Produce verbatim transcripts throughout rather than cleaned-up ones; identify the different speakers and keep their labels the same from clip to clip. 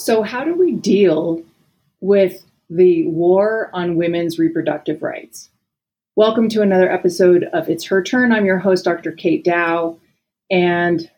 Speaker 1: So how do we deal with the war on women's reproductive rights? Welcome to another episode of It's Her Turn. I'm your host, Doctor Kate Dow, and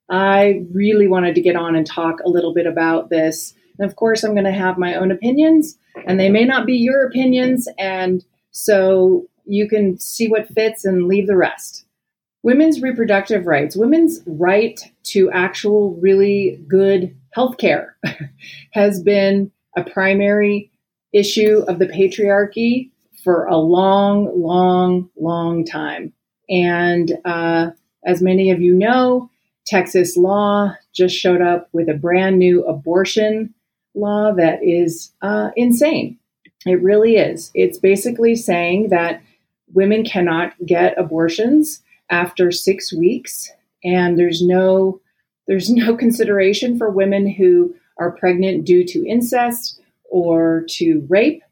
Speaker 1: I really wanted to get on and talk a little bit about this. And of course, I'm going to have my own opinions, and they may not be your opinions, and so you can see what fits and leave the rest. Women's reproductive rights, women's right to actual really good health care has been a primary issue of the patriarchy for a long, long, long time. And uh, as many of you know, Texas law just showed up with a brand new abortion law that is uh, insane. It really is. It's basically saying that women cannot get abortions after six weeks, and there's no there's no consideration for women who are pregnant due to incest or to rape,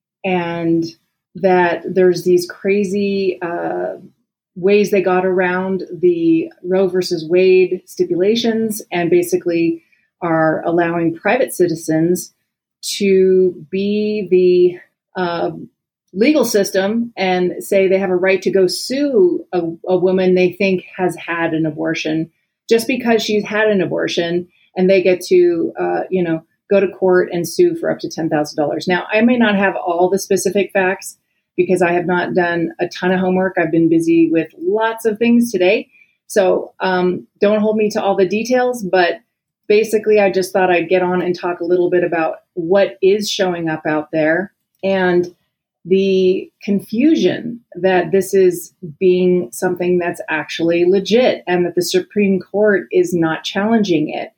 Speaker 1: and that there's these crazy uh, ways they got around the Roe versus Wade stipulations and basically are allowing private citizens to be the uh, legal system and say they have a right to go sue a, a woman they think has had an abortion just because she's had an abortion, and they get to, uh, you know, go to court and sue for up to ten thousand dollars. Now, I may not have all the specific facts because I have not done a ton of homework. I've been busy with lots of things today. So um, don't hold me to all the details, but basically I just thought I'd get on and talk a little bit about what is showing up out there and the confusion that this is being something that's actually legit and that the Supreme Court is not challenging it.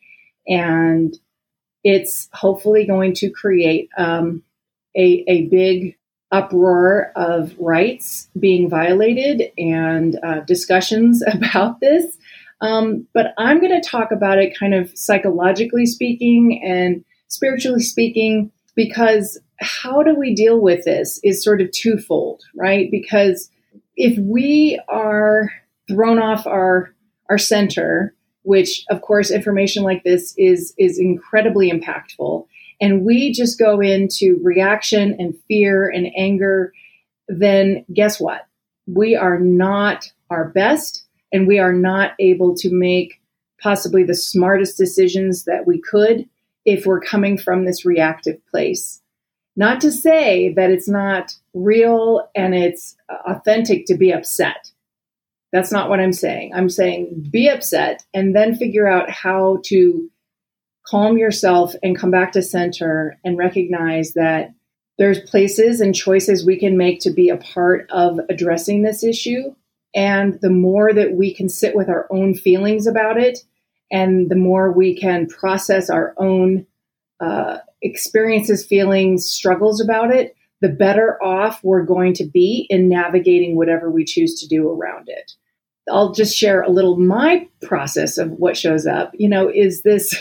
Speaker 1: And it's hopefully going to create um, a, a big uproar of rights being violated and uh, discussions about this. Um, but I'm going to talk about it kind of psychologically speaking and spiritually speaking, because how do we deal with this is sort of twofold, right? Because if we are thrown off our our center, which of course information like this is is incredibly impactful, and we just go into reaction and fear and anger, then guess what? We are not our best, and we are not able to make possibly the smartest decisions that we could if we're coming from this reactive place. Not to say that it's not real and it's authentic to be upset. That's not what I'm saying. I'm saying be upset and then figure out how to calm yourself and come back to center and recognize that there's places and choices we can make to be a part of addressing this issue. And the more that we can sit with our own feelings about it, and the more we can process our own uh, experiences, feelings, struggles about it, the better off we're going to be in navigating whatever we choose to do around it. I'll just share a little my process of what shows up. You know, is this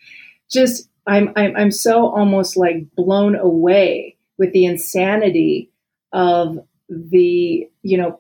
Speaker 1: just, I'm, I'm, I'm so almost like blown away with the insanity of the, you know,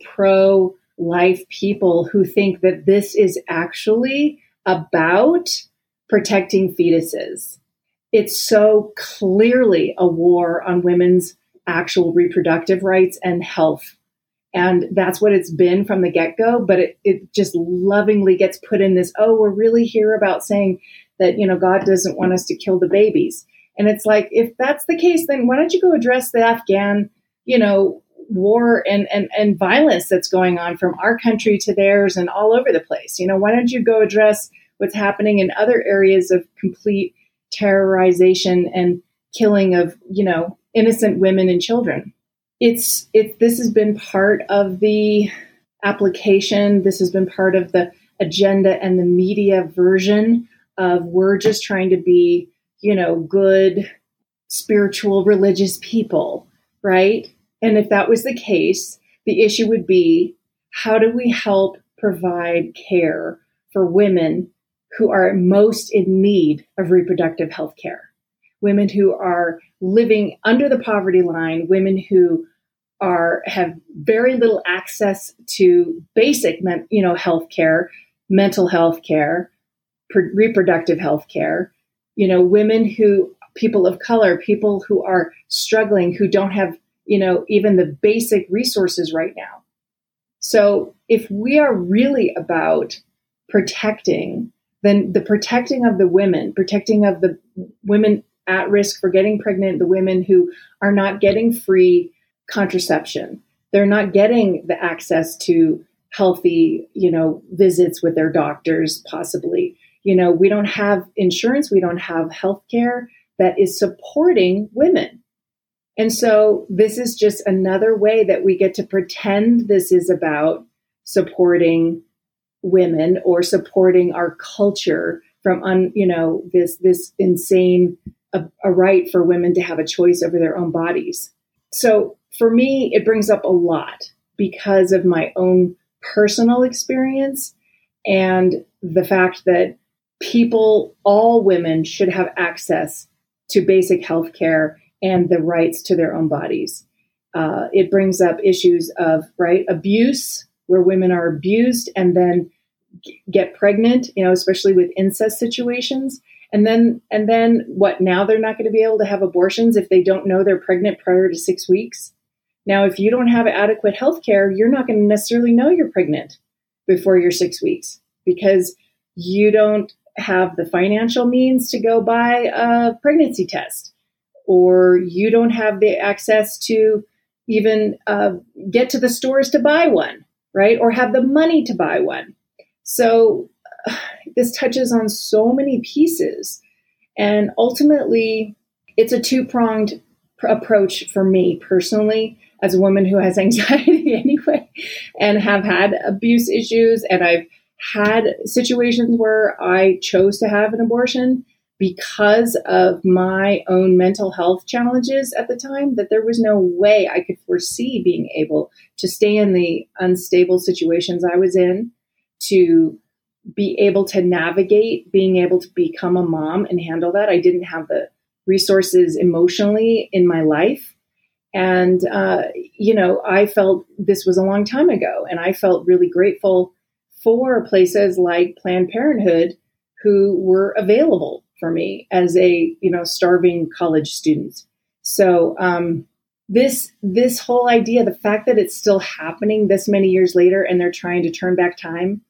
Speaker 1: pro-life people who think that this is actually about protecting fetuses. It's so clearly a war on women's actual reproductive rights and health. And that's what it's been from the get-go, but it, it just lovingly gets put in this, oh, we're really here about saying that, you know, God doesn't want us to kill the babies. And it's like, if that's the case, then why don't you go address the Afghan, you know, war and, and, and violence that's going on from our country to theirs and all over the place? You know, why don't you go address what's happening in other areas of complete terrorization and killing of, you know, innocent women and children? It's it. This has been part of the application. This has been part of the agenda and the media version of we're just trying to be, you know, good, spiritual, religious people, right? And if that was the case, the issue would be, how do we help provide care for women who are most in need of reproductive health care? Women who are living under the poverty line, women who are have very little access to basic, men, you know, health care, mental health care, pr- reproductive health care, you know, women who, people of color, people who are struggling, who don't have, you know, even the basic resources right now. So if we are really about protecting, then the protecting of the women, protecting of the women at risk for getting pregnant, the women who are not getting free contraception, they're not getting the access to healthy, you know, visits with their doctors, possibly. You know, we don't have insurance, we don't have health care that is supporting women. And so this is just another way that we get to pretend this is about supporting women or supporting our culture from, un, you know, this, this insane, a, a right for women to have a choice over their own bodies. So for me, it brings up a lot because of my own personal experience and the fact that people, all women should have access to basic health care and the rights to their own bodies. Uh, it brings up issues of, right, abuse, where women are abused and then g- get pregnant, you know, especially with incest situations. And then, and then what, now they're not going to be able to have abortions if they don't know they're pregnant prior to six weeks. Now, if you don't have adequate health care, you're not going to necessarily know you're pregnant before you're six weeks because you don't have the financial means to go buy a pregnancy test, or you don't have the access to even uh, get to the stores to buy one, right? Or have the money to buy one. So uh, this touches on so many pieces. And ultimately, it's a two-pronged pr- approach for me personally, as a woman who has anxiety anyway, and have had abuse issues. And I've had situations where I chose to have an abortion because of my own mental health challenges at the time, that there was no way I could foresee being able to stay in the unstable situations I was in, to be able to navigate being able to become a mom and handle that. I didn't have the resources emotionally in my life. And, uh, you know, I felt this was a long time ago, and I felt really grateful for places like Planned Parenthood who were available for me as a, you know, starving college student. So um, this this whole idea, the fact that it's still happening this many years later and they're trying to turn back time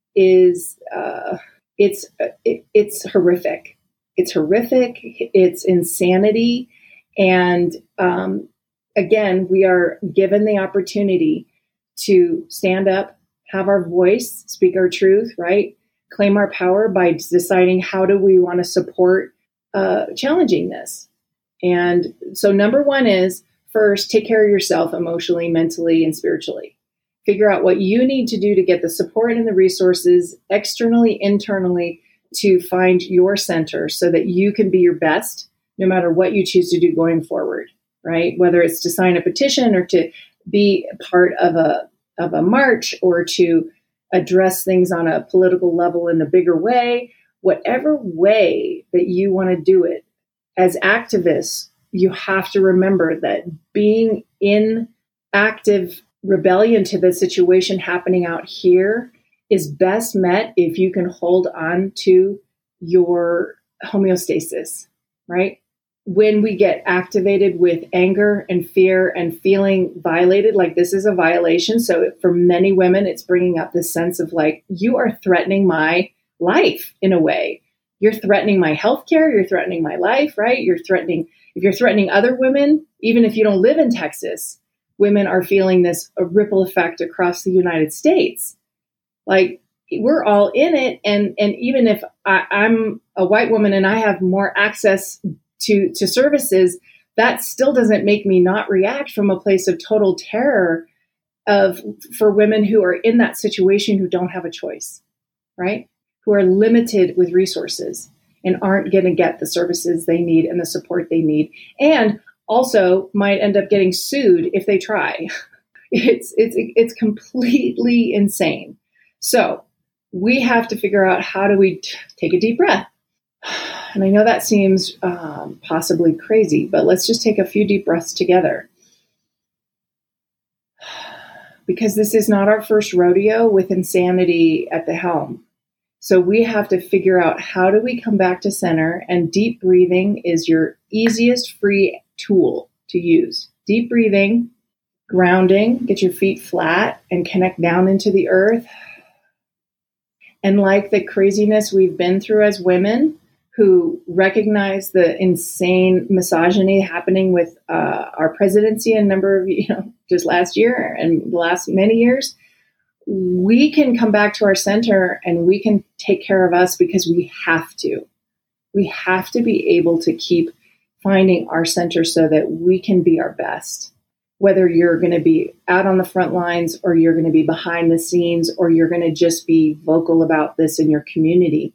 Speaker 1: is uh, it's it, it's horrific. It's horrific. It's insanity. And um, again, we are given the opportunity to stand up, have our voice, speak our truth, right? Claim our power by deciding how do we want to support uh, challenging this. And so number one is, first, take care of yourself emotionally, mentally, and spiritually. Figure out what you need to do to get the support and the resources externally, internally, to find your center so that you can be your best no matter what you choose to do going forward, right? Whether it's to sign a petition or to be part of a of a march or to address things on a political level in a bigger way, whatever way that you want to do it. As activists, you have to remember that being in active rebellion to the situation happening out here is best met if you can hold on to your homeostasis, right? When we get activated with anger and fear and feeling violated, like this is a violation. So for many women, it's bringing up this sense of like, you are threatening my life in a way. You're threatening my healthcare. You're threatening my life, right? You're threatening, if you're threatening other women, even if you don't live in Texas, women are feeling this a ripple effect across the United States. Like, we're all in it. And, and even if I, I'm a white woman and I have more access to, to services, that still doesn't make me not react from a place of total terror of for women who are in that situation who don't have a choice, right? Who are limited with resources and aren't going to get the services they need and the support they need, and also might end up getting sued if they try. It's it's it's completely insane. So we have to figure out, how do we t- take a deep breath? And I know that seems um, possibly crazy, but let's just take a few deep breaths together. Because this is not our first rodeo with insanity at the helm. So we have to figure out, how do we come back to center? And deep breathing is your easiest free tool to use. Deep breathing, grounding, get your feet flat and connect down into the earth. And like the craziness we've been through as women who recognize the insane misogyny happening with uh, our presidency a number of, you know, just last year and the last many years, we can come back to our center and we can take care of us, because we have to. We have to be able to keep finding our center so that we can be our best. Whether you're going to be out on the front lines, or you're going to be behind the scenes, or you're going to just be vocal about this in your community,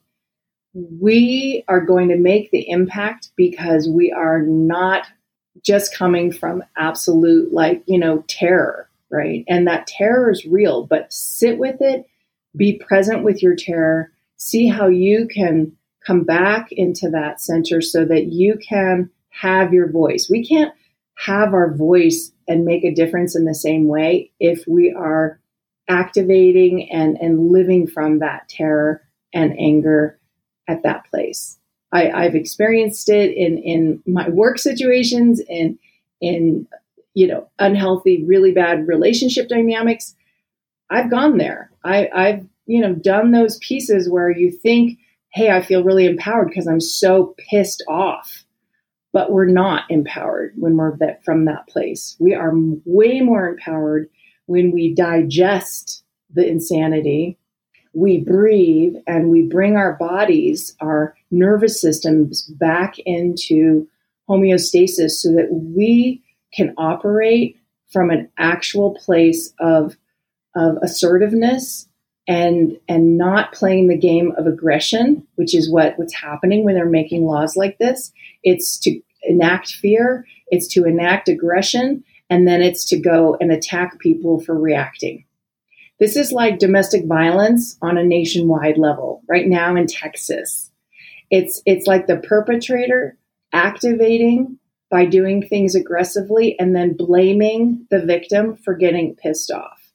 Speaker 1: we are going to make the impact because we are not just coming from absolute, like, you know, terror, right? And that terror is real, but sit with it, be present with your terror, see how you can come back into that center so that you can have your voice. We can't have our voice and make a difference in the same way if we are activating and, and living from that terror and anger at that place. I, I've experienced it in, in my work situations, in, in, you know, unhealthy, really bad relationship dynamics. I've gone there. I, I've, you know, done those pieces where you think, hey, I feel really empowered because I'm so pissed off. But we're not empowered when we're that, from that place. We are way more empowered when we digest the insanity, we breathe, and we bring our bodies, our nervous systems back into homeostasis so that we can operate from an actual place of, of assertiveness and, and not playing the game of aggression, which is what, what's happening when they're making laws like this. It's to enact fear, it's to enact aggression, and then it's to go and attack people for reacting. This is like domestic violence on a nationwide level right now in Texas. It's it's like the perpetrator activating by doing things aggressively and then blaming the victim for getting pissed off.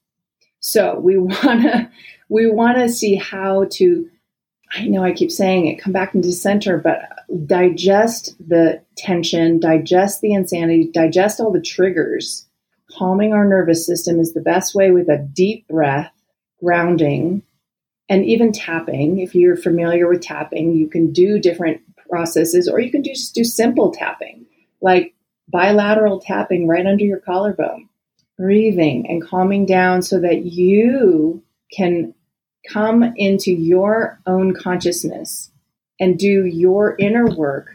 Speaker 1: So we wanna we wanna see how to, I know I keep saying it, come back into center, but digest the tension, digest the insanity, digest all the triggers. Calming our nervous system is the best way, with a deep breath, grounding, and even tapping. If you're familiar with tapping, you can do different processes, or you can just do simple tapping, like bilateral tapping right under your collarbone. Breathing and calming down so that you can come into your own consciousness and do your inner work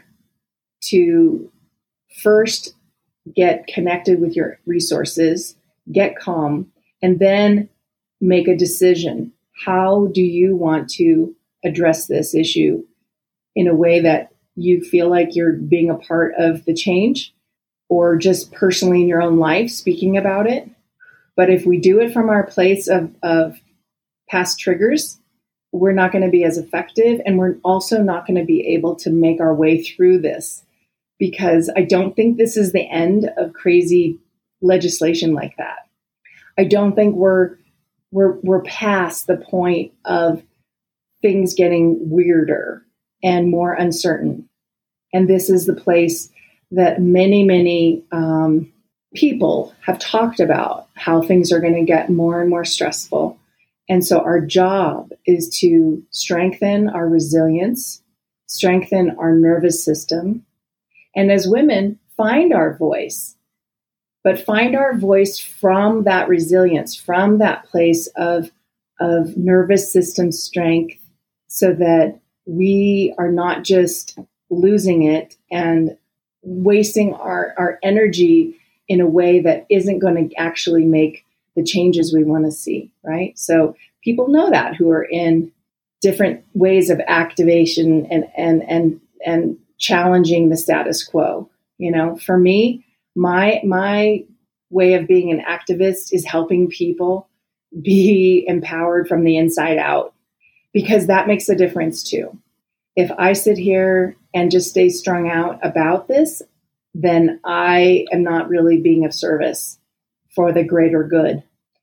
Speaker 1: to first get connected with your resources, get calm, and then make a decision. How do you want to address this issue in a way that you feel like you're being a part of the change, or just personally in your own life speaking about it? But if we do it from our place of, of past triggers, we're not going to be as effective, and we're also not going to be able to make our way through this, because I don't think this is the end of crazy legislation like that. I don't think we're we're we're past the point of things getting weirder and more uncertain. And this is the place that many, many um, people have talked about, how things are going to get more and more stressful. And so our job is to strengthen our resilience, strengthen our nervous system, and as women, find our voice. But find our voice from that resilience, from that place of, of nervous system strength, so that we are not just losing it and wasting our, our energy in a way that isn't going to actually make the changes we want to see, right? So people know that, who are in different ways of activation and and and and challenging the status quo. You know, for me, my my way of being an activist is helping people be empowered from the inside out, because that makes a difference too. If I sit here and just stay strung out about this, then I am not really being of service for the greater good.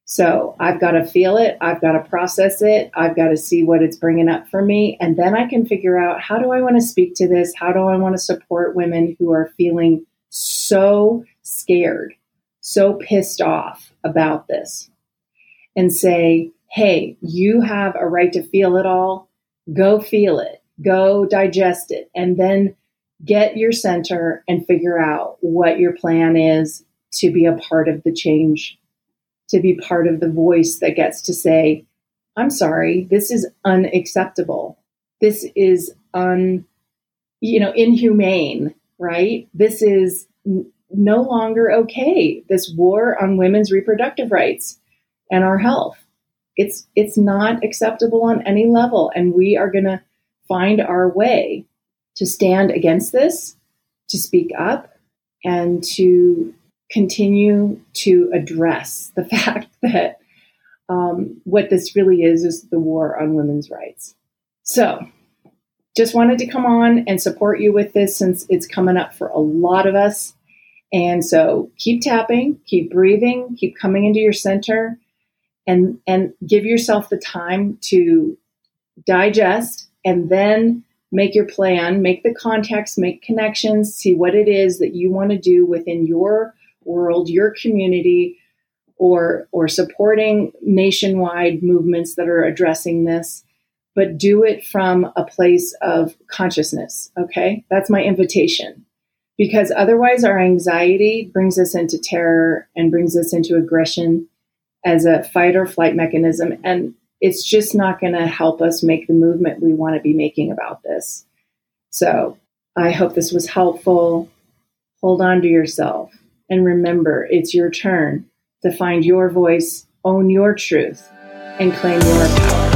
Speaker 1: So I've got to feel it. I've got to process it. I've got to see what it's bringing up for me. And then I can figure out, how do I want to speak to this? How do I want to support women who are feeling so scared, so pissed off about this? And say, hey, you have a right to feel it all. Go feel it. Go digest it. And then get your center and figure out what your plan is to be a part of the change, to be part of the voice that gets to say, I'm sorry, this is unacceptable. This is un, you know, inhumane, right? This is n- no longer okay. This war on women's reproductive rights and our health. It's, it's not acceptable on any level. And we are going to find our way to stand against this, to speak up, and to continue to address the fact that um, what this really is, is the war on women's rights. So just wanted to come on and support you with this, since it's coming up for a lot of us. And so keep tapping, keep breathing, keep coming into your center, and, and give yourself the time to digest, and then make your plan, make the contacts, make connections, see what it is that you want to do within your world, your community, or or supporting nationwide movements that are addressing this, but do it from a place of consciousness, okay? That's my invitation. Because otherwise our anxiety brings us into terror and brings us into aggression as a fight or flight mechanism, and it's just not going to help us make the movement we want to be making about this. So I hope this was helpful. Hold on to yourself. And remember, it's your turn to find your voice, own your truth, and claim your power.